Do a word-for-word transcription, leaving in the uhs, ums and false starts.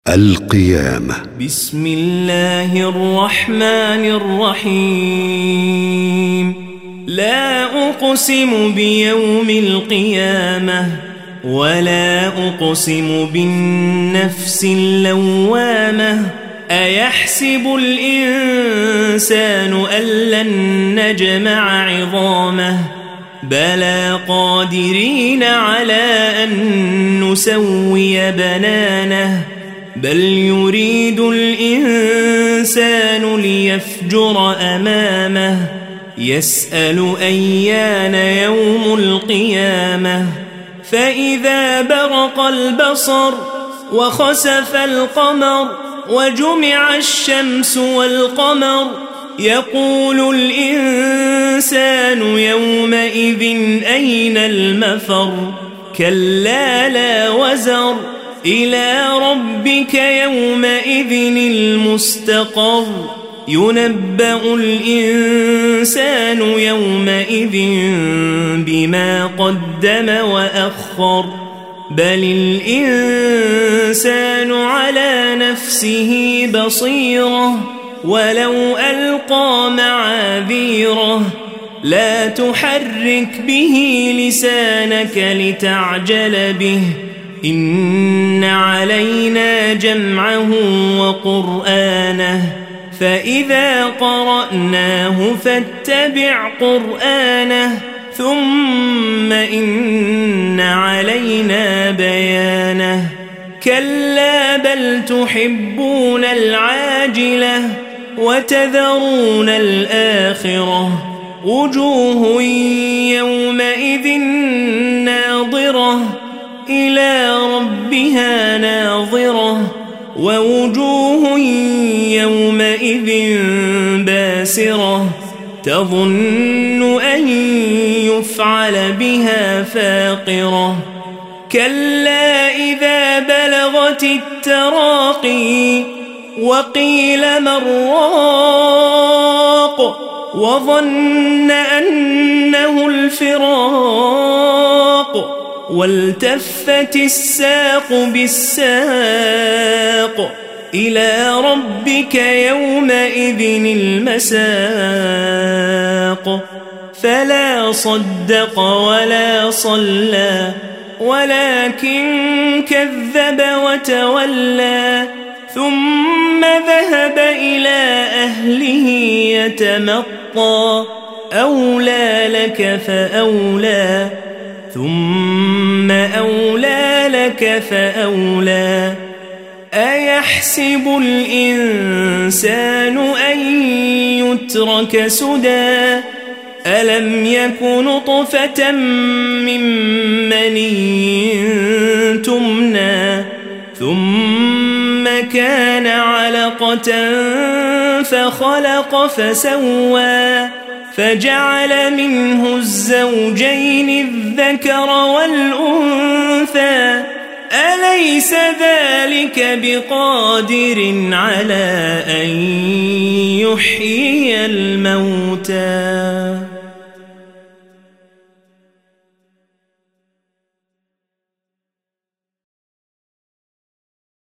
القيامة. بسم الله الرحمن الرحيم. لا أقسم بيوم القيامة ولا أقسم بالنفس اللوامة. أيحسب الإنسان أن لن نجمع عظامه بلى قادرين على أن نسوي بنانه بل يريد الإنسان ليفجر أمامه يسأل أيان يوم القيامة. فإذا برق البصر وخسف القمر وجمع الشمس والقمر يقول الإنسان يومئذ أين المفر. كلا لا وزر إلى ربك يومئذ المستقر. ينبأ الإنسان يومئذ بما قدم وأخر بل الإنسان على نفسه بصيرة ولو ألقى معاذيره. لا تحرك به لسانك لتعجل به إن علينا جمعه وقرآنه فإذا قرأناه فاتبع قرآنه ثم إن علينا بيانه. كلا بل تحبون العاجلة وتذرون الآخرة. وجوه يومئذ ناظرة إلى ربها ناظرة ووجوه يومئذ باسرة تظن أن يفعل بها فاقرة. كلا إذا بلغت التراقي وقيل من راق وظن أنه الفراق والتفت الساق بالساق إلى ربك يومئذ المساق. فلا صدق ولا صلى ولكن كذب وتولى ثم ذهب إلى أهله يتمطى. أولى لك فأولى ثم أولى لك فأولى. أيحسب الإنسان أن يترك سدى ألم يك نطفة من مني تمنى ثم كان علقة فخلق فسوى فجعل منه الزوجين الذكر والأنثى. أليس ذلك بقادر على أن يحيي الموتى؟